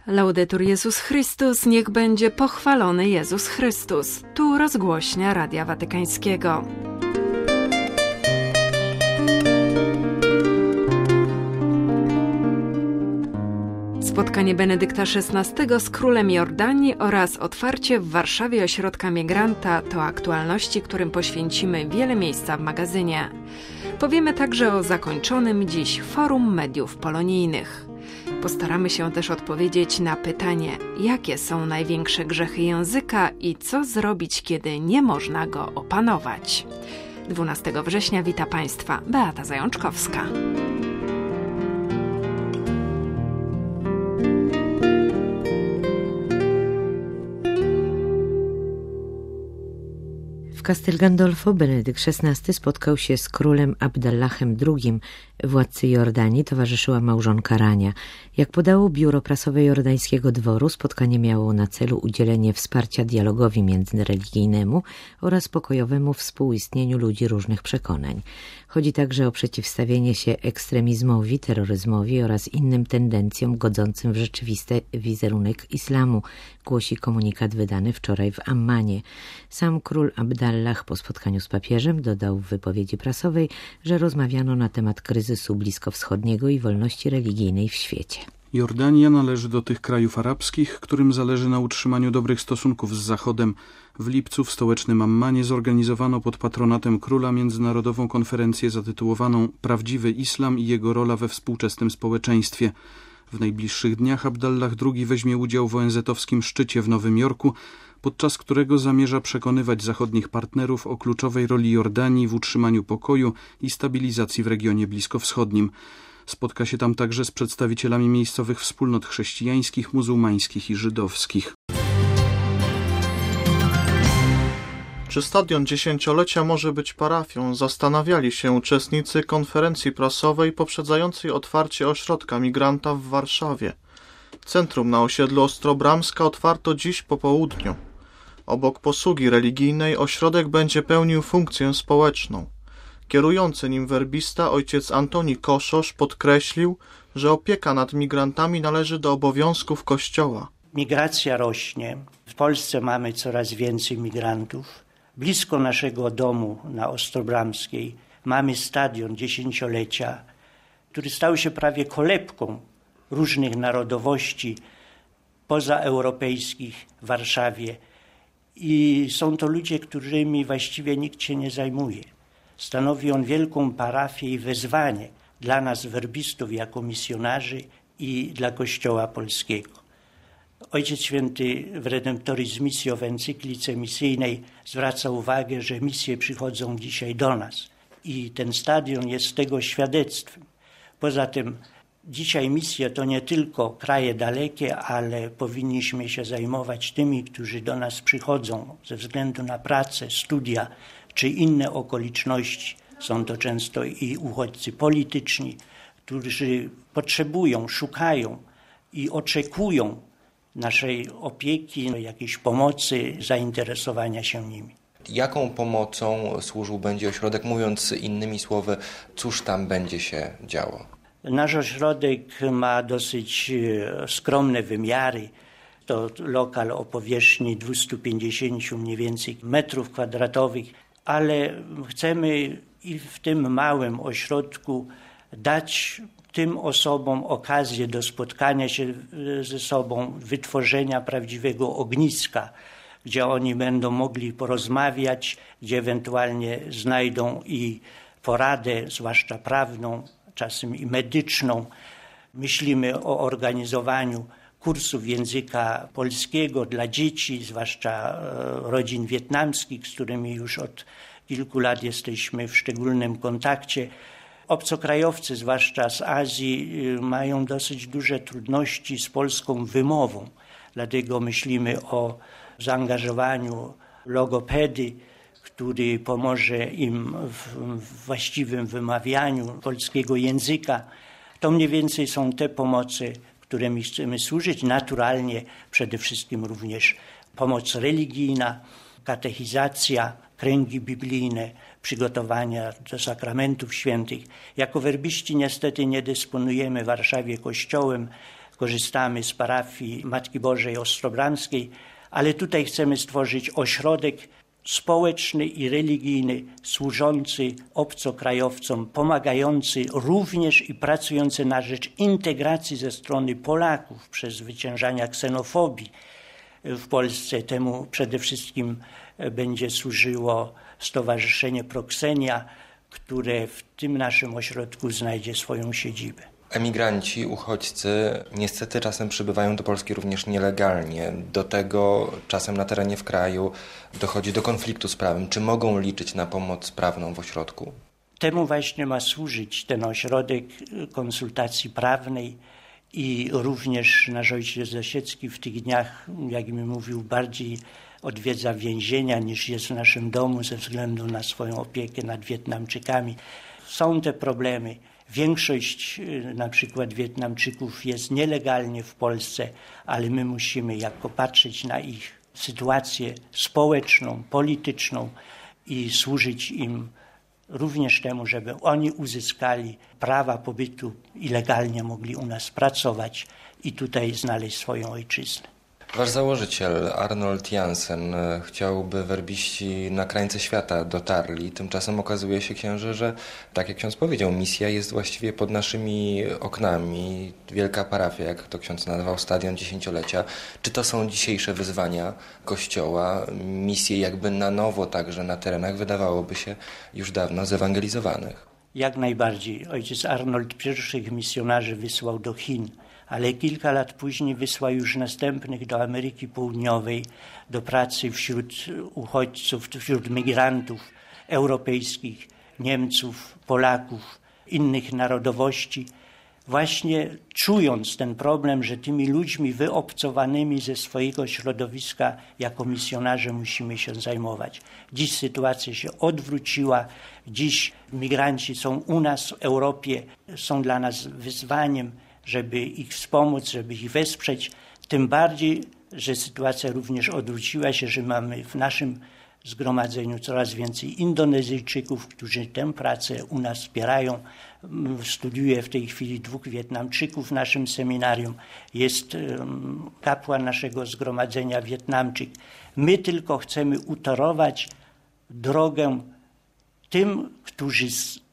Laudetur Jezus Chrystus, niech będzie pochwalony Jezus Chrystus. Tu rozgłośnia Radia Watykańskiego. Spotkanie Benedykta XVI z królem Jordanii oraz otwarcie w Warszawie ośrodka migranta to aktualności, którym poświęcimy wiele miejsca w magazynie. Powiemy także o zakończonym dziś Forum Mediów Polonijnych. Postaramy się też odpowiedzieć na pytanie, jakie są największe grzechy języka i co zrobić, kiedy nie można go opanować. 12 września wita Państwa Beata Zajączkowska. W Castel Gandolfo Benedykt XVI spotkał się z królem Abdallahem II. Władcy Jordanii towarzyszyła małżonka Rania. Jak podało biuro prasowe jordańskiego dworu, spotkanie miało na celu udzielenie wsparcia dialogowi międzyreligijnemu oraz pokojowemu współistnieniu ludzi różnych przekonań. Chodzi także o przeciwstawienie się ekstremizmowi, terroryzmowi oraz innym tendencjom godzącym w rzeczywisty wizerunek islamu, głosi komunikat wydany wczoraj w Ammanie. Sam król Abdallah po spotkaniu z papieżem dodał w wypowiedzi prasowej, że rozmawiano na temat kryzysu bliskowschodniego i wolności religijnej w świecie. Jordania należy do tych krajów arabskich, którym zależy na utrzymaniu dobrych stosunków z Zachodem. W lipcu w stołecznym Ammanie zorganizowano pod patronatem króla międzynarodową konferencję zatytułowaną Prawdziwy Islam i jego rola we współczesnym społeczeństwie. W najbliższych dniach Abdallah II weźmie udział w ONZ-owskim szczycie w Nowym Jorku, podczas którego zamierza przekonywać zachodnich partnerów o kluczowej roli Jordanii w utrzymaniu pokoju i stabilizacji w regionie bliskowschodnim. Spotka się tam także z przedstawicielami miejscowych wspólnot chrześcijańskich, muzułmańskich i żydowskich. Czy stadion dziesięciolecia może być parafią? Zastanawiali się uczestnicy konferencji prasowej poprzedzającej otwarcie ośrodka migranta w Warszawie. Centrum na osiedlu Ostrobramska otwarto dziś po południu. Obok posługi religijnej ośrodek będzie pełnił funkcję społeczną. Kierujący nim werbista ojciec Antoni Koszosz podkreślił, że opieka nad migrantami należy do obowiązków Kościoła. Migracja rośnie. W Polsce mamy coraz więcej migrantów. Blisko naszego domu na Ostrobramskiej mamy stadion dziesięciolecia, który stał się prawie kolebką różnych narodowości pozaeuropejskich w Warszawie. I są to ludzie, którymi właściwie nikt się nie zajmuje. Stanowi on wielką parafię i wezwanie dla nas werbistów jako misjonarzy i dla Kościoła polskiego. Ojciec Święty w Redemptoris Missio w encyklice misyjnej zwraca uwagę, że misje przychodzą dzisiaj do nas i ten stadion jest tego świadectwem. Poza tym dzisiaj misje to nie tylko kraje dalekie, ale powinniśmy się zajmować tymi, którzy do nas przychodzą ze względu na pracę, studia czy inne okoliczności. Są to często i uchodźcy polityczni, którzy potrzebują, szukają i oczekują naszej opieki, jakiejś pomocy, zainteresowania się nimi. Jaką pomocą służył będzie ośrodek? Mówiąc innymi słowy, cóż tam będzie się działo? Nasz ośrodek ma dosyć skromne wymiary. To lokal o powierzchni 250 mniej więcej metrów kwadratowych, ale chcemy i w tym małym ośrodku dać tym osobom okazję do spotkania się ze sobą, wytworzenia prawdziwego ogniska, gdzie oni będą mogli porozmawiać, gdzie ewentualnie znajdą i poradę, zwłaszcza prawną, czasem i medyczną. Myślimy o organizowaniu kursów języka polskiego dla dzieci, zwłaszcza rodzin wietnamskich, z którymi już od kilku lat jesteśmy w szczególnym kontakcie. Obcokrajowcy, zwłaszcza z Azji, mają dosyć duże trudności z polską wymową. Dlatego myślimy o zaangażowaniu logopedy, który pomoże im w właściwym wymawianiu polskiego języka. To mniej więcej są te pomocy, którymi chcemy służyć. Naturalnie przede wszystkim również pomoc religijna, katechizacja, kręgi biblijne, przygotowania do sakramentów świętych. Jako werbiści niestety nie dysponujemy w Warszawie korzystamy z parafii Matki Bożej Ostrobramskiej, ale tutaj chcemy stworzyć ośrodek społeczny i religijny, służący obcokrajowcom, pomagający również i pracujący na rzecz integracji ze strony Polaków przez zwyciężania ksenofobii w Polsce. Temu przede wszystkim będzie służyło Stowarzyszenie Proxenia, które w tym naszym ośrodku znajdzie swoją siedzibę. Emigranci, uchodźcy niestety czasem przybywają do Polski również nielegalnie. Do tego czasem na terenie w kraju dochodzi do konfliktu z prawem. Czy mogą liczyć na pomoc prawną w ośrodku? Temu właśnie ma służyć ten ośrodek konsultacji prawnej i również nasz ojciec Lesiecki w tych dniach, jak mi mówił, bardziej odwiedza więzienia niż jest w naszym domu ze względu na swoją opiekę nad Wietnamczykami. Są te problemy. Większość na przykład Wietnamczyków jest nielegalnie w Polsce, ale my musimy jako patrzeć na ich sytuację społeczną, polityczną i służyć im również temu, żeby oni uzyskali prawa pobytu i legalnie mogli u nas pracować i tutaj znaleźć swoją ojczyznę. Wasz założyciel Arnold Jansen chciał, by werbiści na krańce świata dotarli. Tymczasem okazuje się, księże, że tak jak ksiądz powiedział, misja jest właściwie pod naszymi oknami. Wielka parafia, jak to ksiądz nazwał, stadion dziesięciolecia. Czy to są dzisiejsze wyzwania Kościoła? Misje jakby na nowo także na terenach, wydawałoby się, już dawno zewangelizowanych. Jak najbardziej. Ojciec Arnold pierwszych misjonarzy wysłał do Chin, ale kilka lat później wysłał już następnych do Ameryki Południowej, do pracy wśród uchodźców, wśród migrantów europejskich, Niemców, Polaków, innych narodowości, właśnie czując ten problem, że tymi ludźmi wyobcowanymi ze swojego środowiska jako misjonarze musimy się zajmować. Dziś sytuacja się odwróciła, dziś migranci są u nas w Europie, są dla nas wyzwaniem, żeby ich wspomóc, żeby ich wesprzeć, tym bardziej, że sytuacja również odwróciła się, że mamy w naszym zgromadzeniu coraz więcej Indonezyjczyków, którzy tę pracę u nas wspierają. Studiuje w tej chwili 2 Wietnamczyków w naszym seminarium. Jest kapłan naszego zgromadzenia Wietnamczyk. My tylko chcemy utorować drogę tym, którzy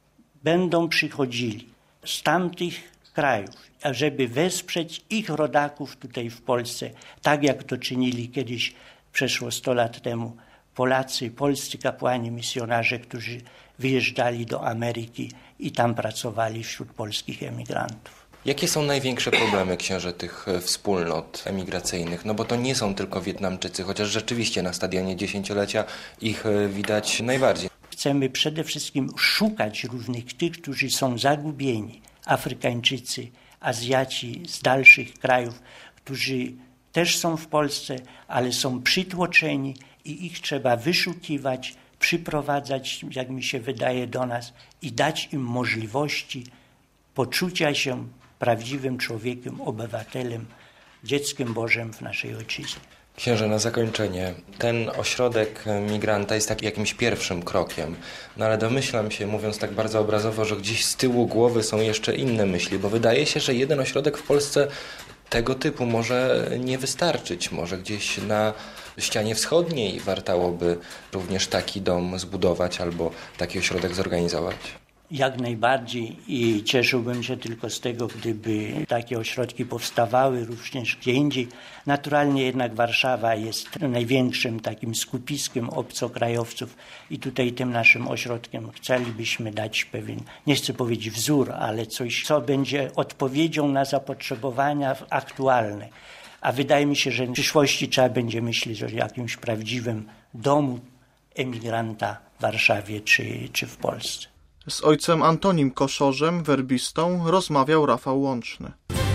będą przychodzili z tamtych krajów, ażeby wesprzeć ich rodaków tutaj w Polsce, tak jak to czynili kiedyś, przeszło 100 lat temu, Polacy, polscy kapłani, misjonarze, którzy wyjeżdżali do Ameryki i tam pracowali wśród polskich emigrantów. Jakie są największe problemy, księże, tych wspólnot emigracyjnych? No bo to nie są tylko Wietnamczycy, chociaż rzeczywiście na stadionie dziesięciolecia ich widać najbardziej. Chcemy przede wszystkim szukać różnych tych, którzy są zagubieni. Afrykańczycy, Azjaci z dalszych krajów, którzy też są w Polsce, ale są przytłoczeni i ich trzeba wyszukiwać, przyprowadzać, jak mi się wydaje, do nas i dać im możliwości poczucia się prawdziwym człowiekiem, obywatelem, dzieckiem Bożym w naszej ojczyźnie. Księże, na zakończenie, ten ośrodek migranta jest tak jakimś pierwszym krokiem, no ale domyślam się, mówiąc tak bardzo obrazowo, że gdzieś z tyłu głowy są jeszcze inne myśli, bo wydaje się, że jeden ośrodek w Polsce tego typu może nie wystarczyć, może gdzieś na ścianie wschodniej wartałoby również taki dom zbudować albo taki ośrodek zorganizować. Jak najbardziej i cieszyłbym się tylko z tego, gdyby takie ośrodki powstawały również gdzie indziej. Naturalnie jednak Warszawa jest największym takim skupiskiem obcokrajowców i tutaj tym naszym ośrodkiem chcielibyśmy dać pewien, nie chcę powiedzieć wzór, ale coś, co będzie odpowiedzią na zapotrzebowania aktualne. A wydaje mi się, że w przyszłości trzeba będzie myśleć o jakimś prawdziwym domu emigranta w Warszawie czy w Polsce. Z ojcem Antonim Koszorzem, werbistą, rozmawiał Rafał Łączny.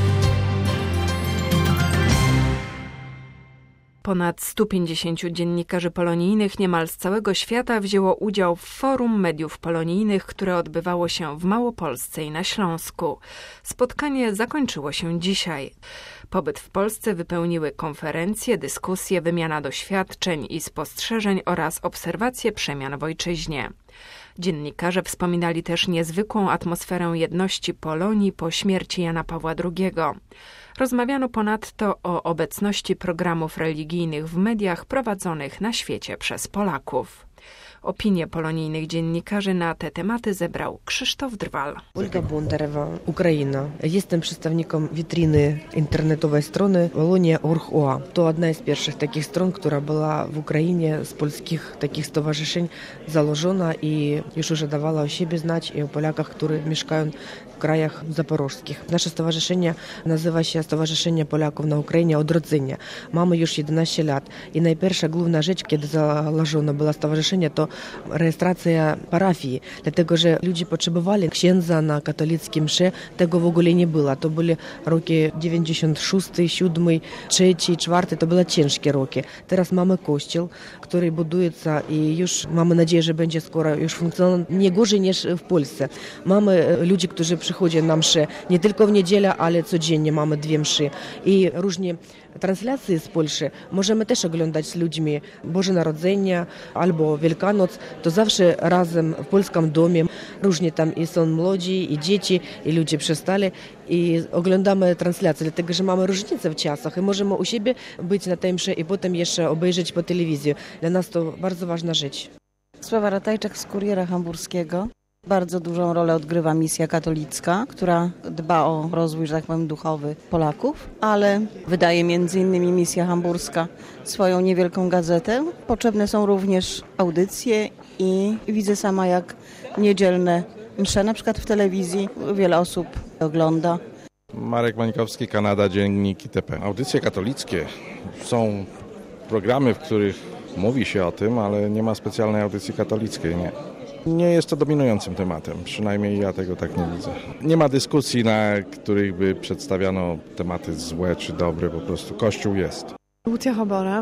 Ponad 150 dziennikarzy polonijnych niemal z całego świata wzięło udział w Forum Mediów Polonijnych, które odbywało się w Małopolsce i na Śląsku. Spotkanie zakończyło się dzisiaj. Pobyt w Polsce wypełniły konferencje, dyskusje, wymiana doświadczeń i spostrzeżeń oraz obserwacje przemian w ojczyźnie. Dziennikarze wspominali też niezwykłą atmosferę jedności Polonii po śmierci Jana Pawła II. Rozmawiano ponadto o obecności programów religijnych w mediach prowadzonych na świecie przez Polaków. Opinie polonijnych dziennikarzy na te tematy zebrał Krzysztof Drwal. Olga Bondarewa, Ukraina. Jestem przedstawnikiem witryny internetowej strony Polonia.org.ua. To jedna z pierwszych takich stron, która była w Ukrainie z polskich takich stowarzyszeń założona i już dawała o siebie znać i o Polakach, którzy mieszkają w krajach zaporożskich. Nasze stowarzyszenie nazywa się Stowarzyszenie Polaków na Ukrainie Odrodzenie. Mamy już 11 lat i najpierwsza główna rzecz, kiedy założone było stowarzyszenie, to rejestracja parafii, dlatego że ludzie potrzebowali księdza na katolickie msze, tego w ogóle nie było. To były roki 96, 7, 3, 4, to były ciężkie roki. Teraz mamy kościół, który budujется i już mamy nadzieję, że będzie skoro już funkcjonował nie gorzej niż w Polsce. Mamy ludzi, którzy przychodzą na msze nie tylko w niedzielę, ale codziennie mamy 2 mszy i różne translasje z Polski możemy też oglądać z ludźmi Boże Narodzenie albo Wielkanoc, to zawsze razem w polskim domie. Różnie tam i są młodzi, i dzieci, i ludzie przestali i oglądamy transляcje, dlatego że mamy różnicę w czasach i możemy u siebie być na tej mszy i potem jeszcze obejrzeć po telewizji. Dla nas to bardzo ważna rzecz. Sława Ratajczak z Kuriera Hamburskiego. Bardzo dużą rolę odgrywa misja katolicka, która dba o rozwój, że tak powiem, duchowy Polaków, ale wydaje m.in. misja hamburska swoją niewielką gazetę. Potrzebne są również audycje i widzę sama, jak niedzielne msze, na przykład w telewizji, wiele osób ogląda. Marek Mańkowski, Kanada, Dziennik itp. Audycje katolickie są programy, w których mówi się o tym, ale nie ma specjalnej audycji katolickiej, nie. Nie jest to dominującym tematem, przynajmniej ja tego tak nie widzę. Nie ma dyskusji, na których by przedstawiano tematy złe czy dobre, po prostu Kościół jest. Lucja Chobora,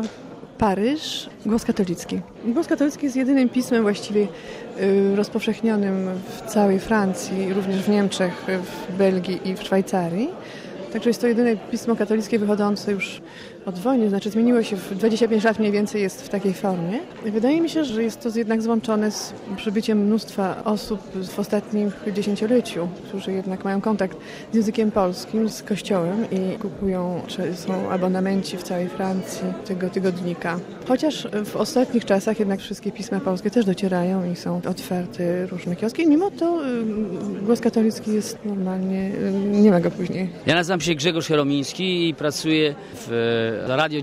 Paryż, Głos Katolicki. Głos Katolicki jest jedynym pismem właściwie rozpowszechnionym w całej Francji, również w Niemczech, w Belgii i w Szwajcarii. Także jest to jedyne pismo katolickie wychodzące już od wojny, znaczy zmieniło się, w 25 lat mniej więcej jest w takiej formie. I wydaje mi się, że jest to jednak złączone z przybyciem mnóstwa osób w ostatnim dziesięcioleciu, którzy jednak mają kontakt z językiem polskim, z kościołem i kupują, czy są abonamenci w całej Francji tego tygodnika. Chociaż w ostatnich czasach jednak wszystkie pisma polskie też docierają i są otwarte różne kioski. Mimo to Głos Katolicki jest normalnie, nie ma go później. Ja nazywam się Grzegorz Jeromiński i pracuję w Radio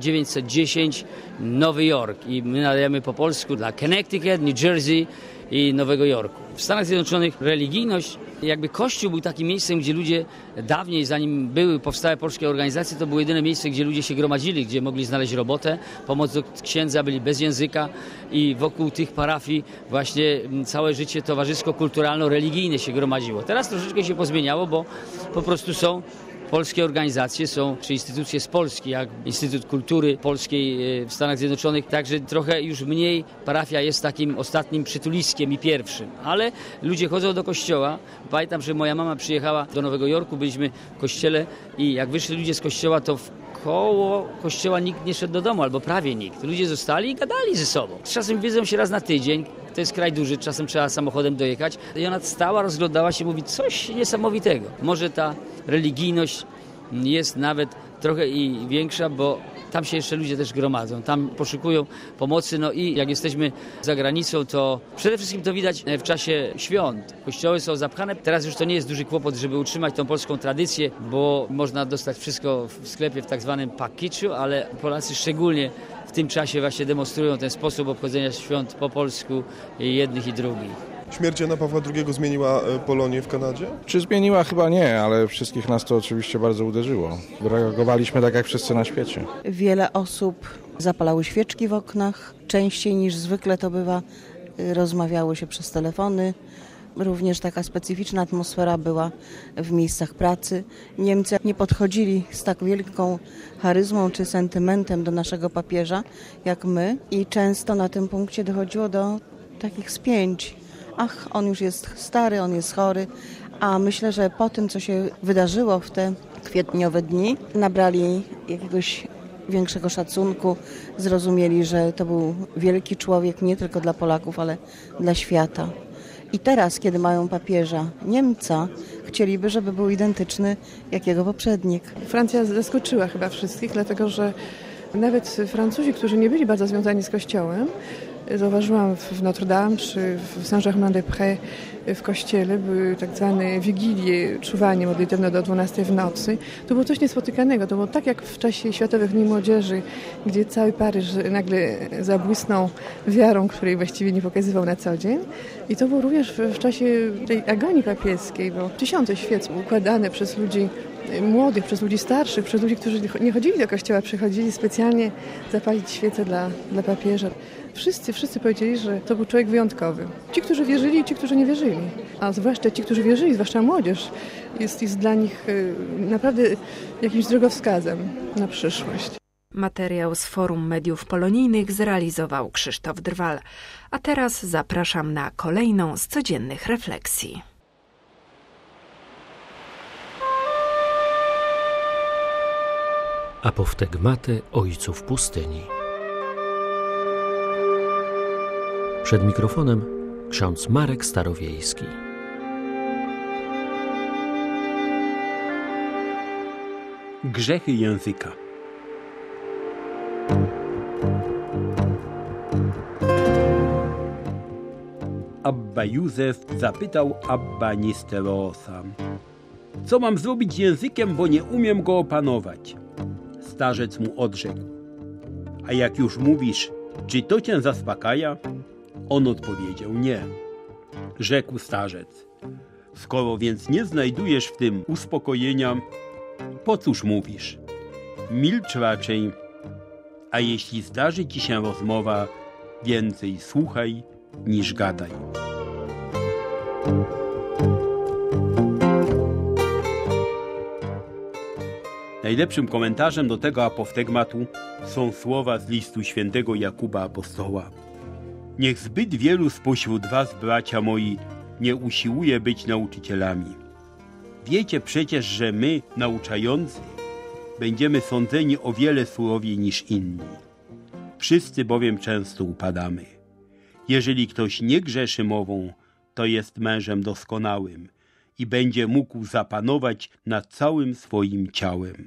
910 Nowy Jork i my nadajemy po polsku dla Connecticut, New Jersey i Nowego Jorku. W Stanach Zjednoczonych religijność, jakby Kościół był takim miejscem, gdzie ludzie dawniej, zanim powstały polskie organizacje, to było jedyne miejsce, gdzie ludzie się gromadzili, gdzie mogli znaleźć robotę, pomoc do księdza, byli bez języka i wokół tych parafii właśnie całe życie towarzysko-kulturalno-religijne się gromadziło. Teraz troszeczkę się pozmieniało, bo po prostu są polskie organizacje, czy instytucje z Polski, jak Instytut Kultury Polskiej w Stanach Zjednoczonych, także trochę już mniej parafia jest takim ostatnim przytuliskiem i pierwszym, ale ludzie chodzą do kościoła. Pamiętam, że moja mama przyjechała do Nowego Jorku, byliśmy w kościele i jak wyszli ludzie z kościoła, to koło kościoła nikt nie szedł do domu, albo prawie nikt. Ludzie zostali i gadali ze sobą. Czasem widzą się raz na tydzień, to jest kraj duży, czasem trzeba samochodem dojechać. I ona stała, rozglądała się, mówi coś niesamowitego. Może ta religijność jest nawet trochę i większa, bo tam się jeszcze ludzie też gromadzą, tam poszukują pomocy, no i jak jesteśmy za granicą, to przede wszystkim to widać w czasie świąt. Kościoły są zapchane, teraz już to nie jest duży kłopot, żeby utrzymać tą polską tradycję, bo można dostać wszystko w sklepie w tak zwanym pakiczu, ale Polacy szczególnie w tym czasie właśnie demonstrują ten sposób obchodzenia świąt po polsku jednych i drugich. Śmierć Jana Pawła II zmieniła Polonię w Kanadzie? Czy zmieniła? Chyba nie, ale wszystkich nas to oczywiście bardzo uderzyło. Reagowaliśmy tak jak wszyscy na świecie. Wiele osób zapalały świeczki w oknach. Częściej niż zwykle to bywa, rozmawiało się przez telefony. Również taka specyficzna atmosfera była w miejscach pracy. Niemcy nie podchodzili z tak wielką charyzmą czy sentymentem do naszego papieża jak my i często na tym punkcie dochodziło do takich spięć. Ach, on już jest stary, on jest chory, a myślę, że po tym, co się wydarzyło w te kwietniowe dni, nabrali jakiegoś większego szacunku, zrozumieli, że to był wielki człowiek nie tylko dla Polaków, ale dla świata. I teraz, kiedy mają papieża Niemca, chcieliby, żeby był identyczny jak jego poprzednik. Francja zaskoczyła chyba wszystkich, dlatego że nawet Francuzi, którzy nie byli bardzo związani z Kościołem, zauważyłam w Notre Dame czy w Saint-Germain-des-Prés w kościele były tak zwane wigilie, czuwanie modlitewne do 12 w nocy. To było coś niespotykanego. To było tak jak w czasie Światowych Dni Młodzieży, gdzie cały Paryż nagle zabłysnął wiarą, której właściwie nie pokazywał na co dzień. I to było również w czasie tej agonii papieskiej, bo tysiące świec układane przez ludzi młodych, przez ludzi starszych, przez ludzi, którzy nie chodzili do kościoła, przychodzili specjalnie zapalić świecę dla papieża. Wszyscy powiedzieli, że to był człowiek wyjątkowy. Ci, którzy wierzyli i ci, którzy nie wierzyli. A zwłaszcza ci, którzy wierzyli, zwłaszcza młodzież, jest dla nich naprawdę jakimś drogowskazem na przyszłość. Materiał z Forum Mediów Polonijnych zrealizował Krzysztof Drwal. A teraz zapraszam na kolejną z codziennych refleksji. Apoftegmaty ojców pustyni. Przed mikrofonem ksiądz Marek Starowiejski. Grzechy języka. Abba Józef zapytał Abba Nisterosa: co mam zrobić z językiem, bo nie umiem go opanować? Starzec mu odrzekł: a jak już mówisz, czy to cię zaspokaja? On odpowiedział: nie. Rzekł starzec: skoro więc nie znajdujesz w tym uspokojenia, po cóż mówisz? Milcz raczej, a jeśli zdarzy ci się rozmowa, więcej słuchaj niż gadaj. Najlepszym komentarzem do tego apoftegmatu są słowa z listu świętego Jakuba Apostoła. Niech zbyt wielu spośród was, bracia moi, nie usiłuje być nauczycielami. Wiecie przecież, że my, nauczający, będziemy sądzeni o wiele surowiej niż inni. Wszyscy bowiem często upadamy. Jeżeli ktoś nie grzeszy mową, to jest mężem doskonałym i będzie mógł zapanować nad całym swoim ciałem.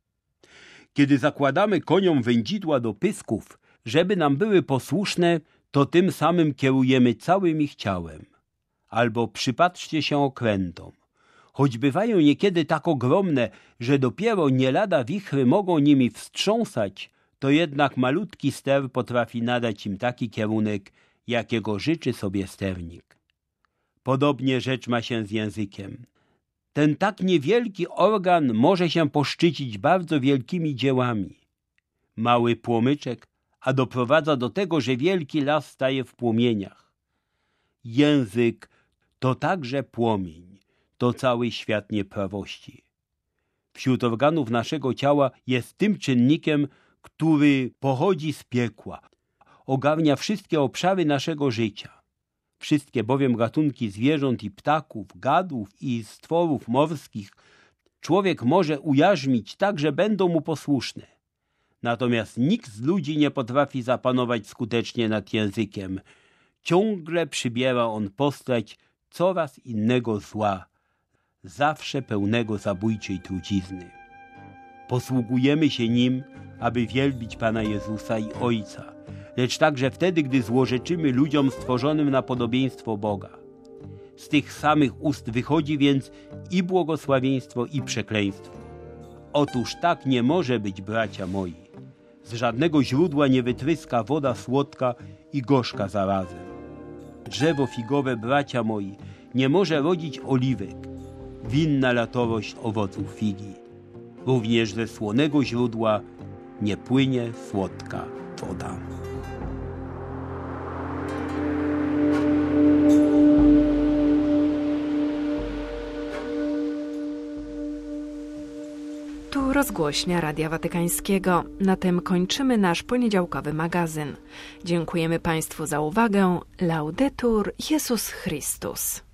Kiedy zakładamy koniom wędzidła do pysków, żeby nam były posłuszne, to tym samym kierujemy całym ich ciałem. Albo przypatrzcie się okrętom. Choć bywają niekiedy tak ogromne, że dopiero nie lada wichry mogą nimi wstrząsać, to jednak malutki ster potrafi nadać im taki kierunek, jakiego życzy sobie sternik. Podobnie rzecz ma się z językiem. Ten tak niewielki organ może się poszczycić bardzo wielkimi dziełami. Mały płomyczek, a doprowadza do tego, że wielki las staje w płomieniach. Język to także płomień, to cały świat nieprawości. Wśród organów naszego ciała jest tym czynnikiem, który pochodzi z piekła, ogarnia wszystkie obszary naszego życia. Wszystkie bowiem gatunki zwierząt i ptaków, gadów i stworów morskich człowiek może ujarzmić tak, że będą mu posłuszne. Natomiast nikt z ludzi nie potrafi zapanować skutecznie nad językiem. Ciągle przybiera on postać coraz innego zła, zawsze pełnego zabójczej trucizny. Posługujemy się nim, aby wielbić Pana Jezusa i Ojca, lecz także wtedy, gdy złorzeczymy ludziom stworzonym na podobieństwo Boga. Z tych samych ust wychodzi więc i błogosławieństwo, i przekleństwo. Otóż tak nie może być, bracia moi. Z żadnego źródła nie wytryska woda słodka i gorzka zarazem. Drzewo figowe, bracia moi, nie może rodzić oliwek, winna latorość owoców figi. Również ze słonego źródła nie płynie słodka woda. Tu rozgłośnia Radia Watykańskiego. Na tym kończymy nasz poniedziałkowy magazyn. Dziękujemy Państwu za uwagę. Laudetur Jezus Chrystus.